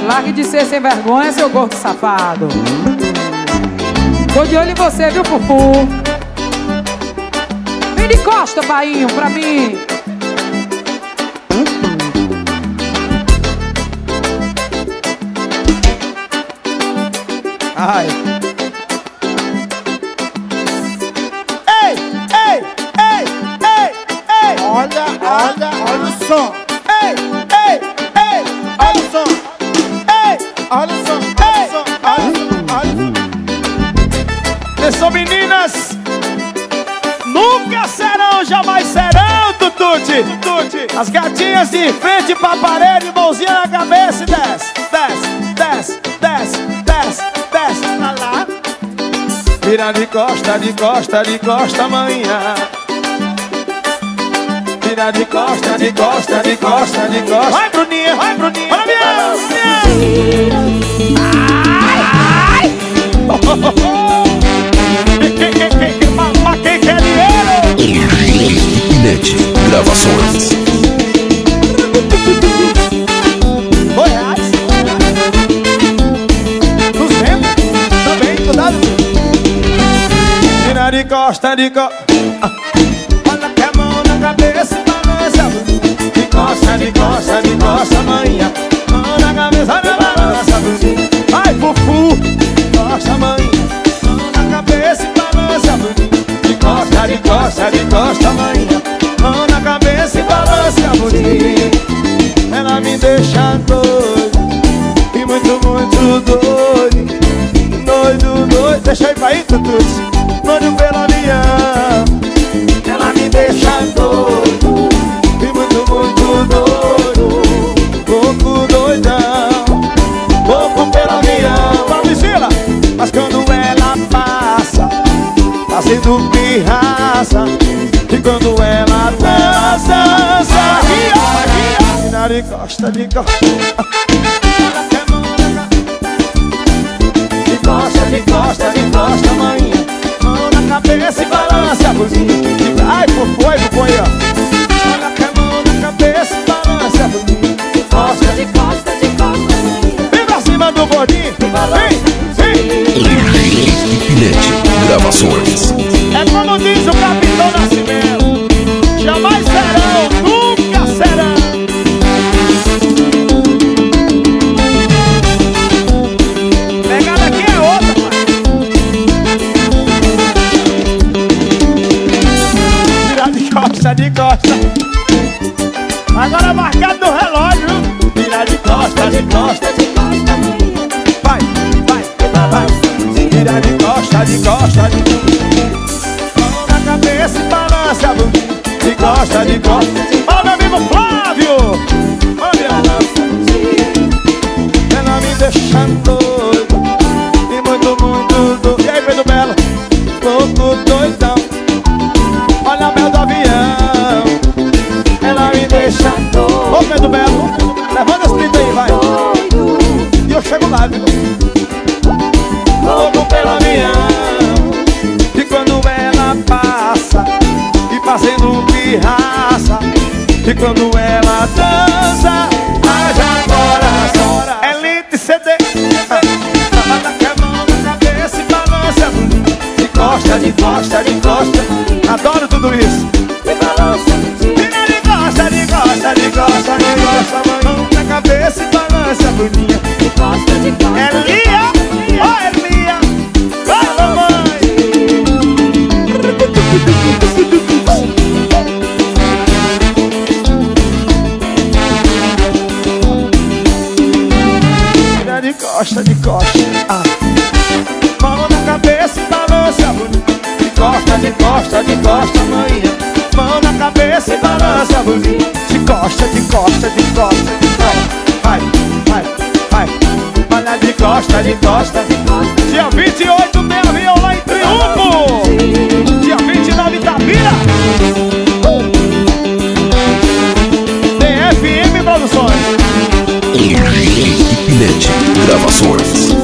Largue de ser sem vergonha, seu gordo safado. Tô de olho em você, viu, Fufu? Vem de costa, bainho, pra mim. Ai. Ei, ei, ei, ei, ei. Olha o som. Ei, ei, ei, olha o som. Ei, olha o som, olha o som, olha o som. Atenção, meninas. Nunca serão, jamais serão, Tututi. As gatinhas de frente pra parede, mãozinha na cabeça e desce, desce, desce, desce, desce, desce, pra lá. Vira de costa, de costa, de costa, manhã. Vira de costa, de costa, de costa, de costa. Vai, Bruninha, vai, Bruninha. Bora, Bruninha. Ai, mas quem quer dinheiro? Net Gravações. R$2. 200 também, cuidado. Vira de costa, de costa. Olha que a mão na cabeça e balança. De costa, de costa, de costa, manhã. Mão na cabeça, na balança. Ai, Fufu. De costa, manhã. Mão na cabeça e balança. De costa, de costa, de costa, manhã. Mão na cabeça e balança, bonita. Ela me deixa doido. E muito, muito doido. Doido, doido. Deixa aí pra aí, Tututi. Doido pelo avião. Ela me deixa doido. E muito, muito doido. Pouco doidão. Pouco pelo avião. Priscila. Mas quando ela passa, fazendo pirraça. E quando ela dança, vira de costa, de costa. De costa, de costa, de costa, manhã. Mão na cabeça e balança a blusinha. Ai, foi, foi, ó. Olha que a mão na cabeça e balança a blusinha. De costa, de costa, de costa, manhã. Vem pra cima do gordinho. Vem, vem. Net Gravações. É como diz o Capitão Nascimento. Jamais serão, nunca serão. Pegada aqui é outra, pai. Vira de costa, de costa. Agora marcado no relógio. Vira de costa, de costa, de costa. Vai, vai, vai. Vira de costa, de costa, de costa. Mão na cabeça e balança a bunda. De costa, de costa. Olha meu amigo Flávio. Olha, ela me deixa doido. E muito, muito doido. E aí, Pedro Belo? Louco, doidão. Olha a Bel do avião. Ela me deixa doido. Ô, Pedro Belo, levanta esse grito aí, vai. E eu chego lá, viu? Louco pelo avião. E quando ela passa, e fazendo pirraça. E quando ela dança, haja coração. Elite CD. Bata que a mão na cabeça e balança. De costa, de costa, de costa. Adoro tudo isso. Vira de costa, de costa, de costa, de costa. Mão na cabeça e balança, boninha. De costa, de costa. Elia, ó Elia. Vai, mamãe. De costa, de costa. Mão na cabeça e balança. De costa, de costa, de costa, manhã. Mão na cabeça e balança. De costa, de costa, de costa, de costa. Vai, vai, vai. Olha de costa, de costa, de costa. Dia 28 tem avião lá em Triunfo. Dia 29 Itabira. TFM Produções. Net Gravações.